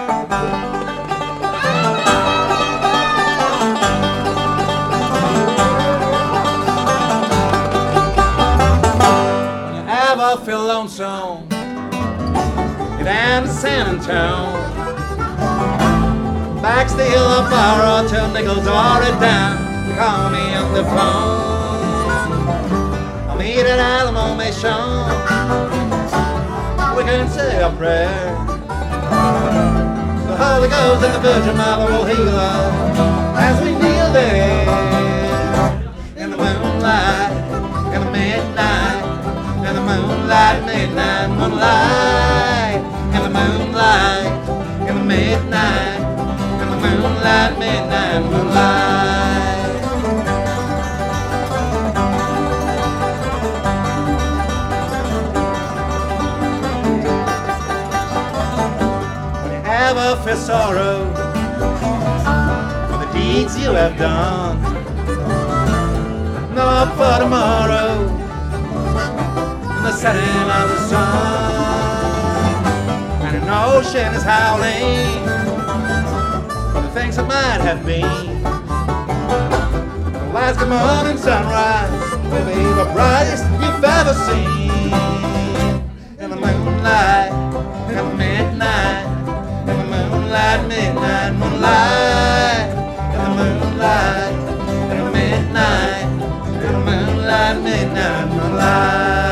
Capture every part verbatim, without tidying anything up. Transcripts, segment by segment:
When you ever feel lonesome, get down to San Antonio. Back still a borrow till nickels already down. Call me on the phone. I'll meet at Alamo Mission. We can say a prayer. The Holy Ghost and the Virgin Mother will heal us as we kneel there in the moonlight, in the midnight, in the moonlight, midnight, moonlight, in the moonlight, in the midnight. Moonlight, midnight, moonlight. When you ever feel sorrow for the deeds you have done, no hope for tomorrow in the setting of the sun, and an ocean is howling things that might have been. The lights come on and sunrise will be the brightest you've ever seen. In the moonlight, in the midnight, in the moonlight, midnight, moonlight, in the moonlight, in the midnight, in the moonlight, midnight, moonlight.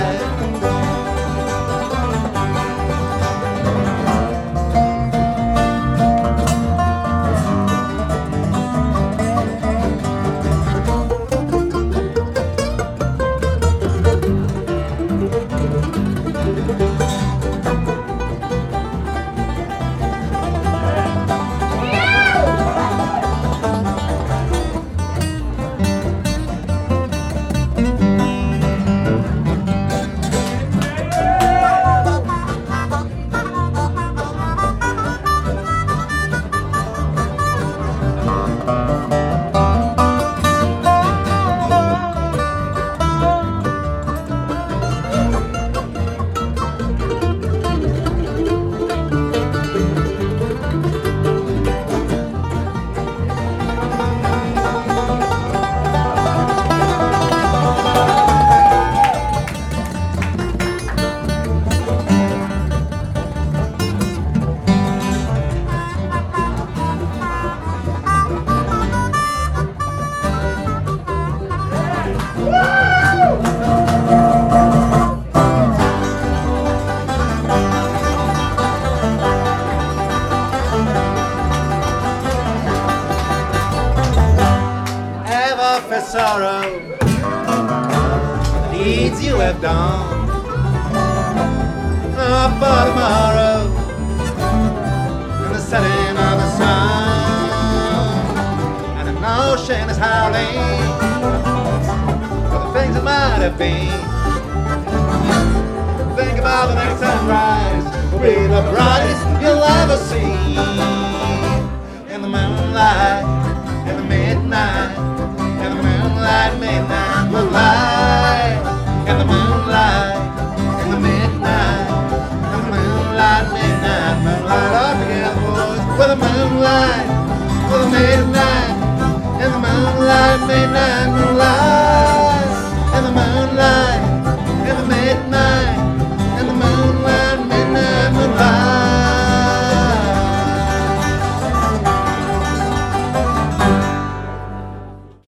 Sorrow for the deeds you have done, not for tomorrow in the setting of the sun, and an ocean is howling for the things that might have been. Think about the next sunrise will be the brightest you'll ever see.